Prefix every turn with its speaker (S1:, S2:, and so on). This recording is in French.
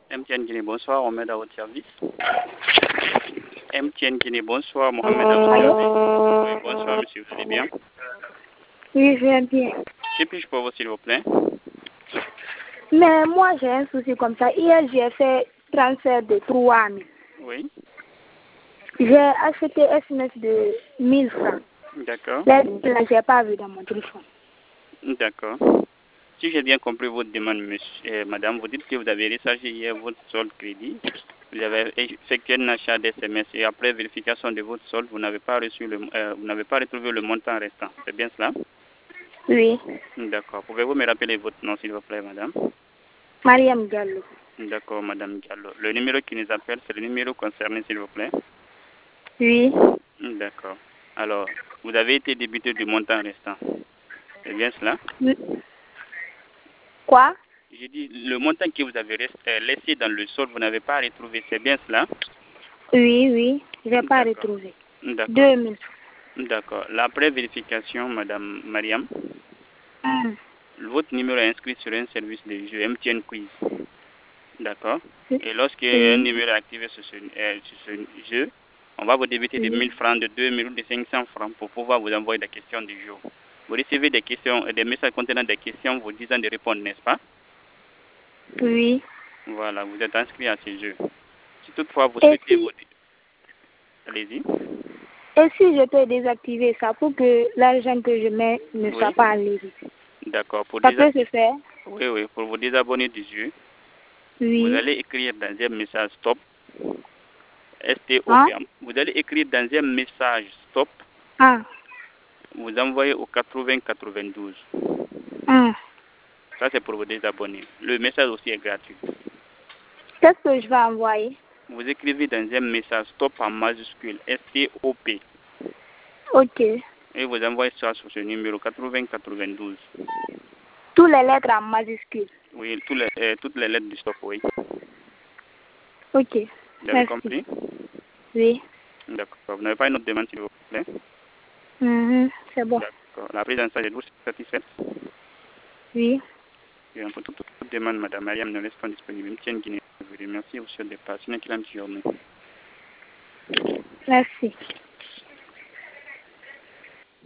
S1: MTN Guinée, bonsoir, Mohamed à votre service. MTN Guinée, bonsoir, Mohamed à votre service. Oui, bonsoir, monsieur, vous allez bien?
S2: Oui, je vais bien.
S1: Que puis-je pour vous, s'il vous plaît?
S2: Mais moi, j'ai un souci comme ça. Hier, j'ai fait transfert de 3 000.
S1: Oui.
S2: J'ai acheté SMS de 1000 francs.
S1: D'accord.
S2: Là, je n'ai pas vu dans mon téléphone.
S1: D'accord. Si j'ai bien compris votre demande, monsieur, madame, vous dites que vous avez rechargé hier votre solde crédit. Vous avez effectué un achat d'SMS et après vérification de votre solde, vous n'avez pas reçu vous n'avez pas retrouvé le montant restant. C'est bien cela?
S2: Oui.
S1: D'accord. Pouvez-vous me rappeler votre nom, s'il vous plaît, madame?
S2: Mariam Diallo.
S1: D'accord, madame Diallo. Le numéro qui nous appelle, c'est le numéro concerné, s'il vous plaît?
S2: Oui.
S1: D'accord. Alors, vous avez été débuté du montant restant. C'est bien cela?
S2: Oui. Quoi?
S1: J'ai dit, le montant que vous avez laissé dans le solde, vous n'avez pas retrouvé. C'est bien cela?
S2: Oui, oui. Je n'ai pas retrouvé.
S1: D'accord.
S2: 2000.
S1: D'accord. Après vérification, madame Mariam, votre numéro est inscrit sur un service de jeu MTN Quiz. D'accord. Et lorsque un numéro est activé sur ce jeu, on va vous débiter de 1000 francs, de 2000 ou de 500 francs pour pouvoir vous envoyer des questions du jour. Vous recevez des questions, des messages contenant des questions vous disant de répondre, n'est-ce pas?
S2: Oui.
S1: Voilà, vous êtes inscrit à ce jeu. Si toutefois vous souhaitez vous... Allez-y.
S2: Et si je peux désactiver ça pour que l'argent que je mets ne soit pas enlevé?
S1: D'accord.
S2: Ça peut se faire?
S1: Oui, oui. Pour vous désabonner du jeu,
S2: oui.
S1: Vous allez écrire dans un message stop. STOP. Vous allez écrire dans un message stop. Vous envoyez au 80 92. Ça, c'est pour vous désabonner. Le message aussi est gratuit.
S2: Qu'est-ce que je vais envoyer?
S1: Vous écrivez dans un message stop en majuscule. STOP.
S2: Ok.
S1: Et vous envoyez ça sur ce numéro 80 92.
S2: Toutes les lettres en majuscule.
S1: Oui, toutes les lettres du stop, oui.
S2: Ok.
S1: Vous avez compris?
S2: Oui.
S1: D'accord. Vous n'avez pas une autre demande, s'il vous plaît?
S2: C'est bon.
S1: D'accord. La prise en charge, êtes-vous satisfaite?
S2: Oui.
S1: Bien, pour toute demande, madame Mariam ne reste pas disponible. MTN Guinée, je vous remercie. Vous souhaite de passer une excellente journée.
S2: Merci.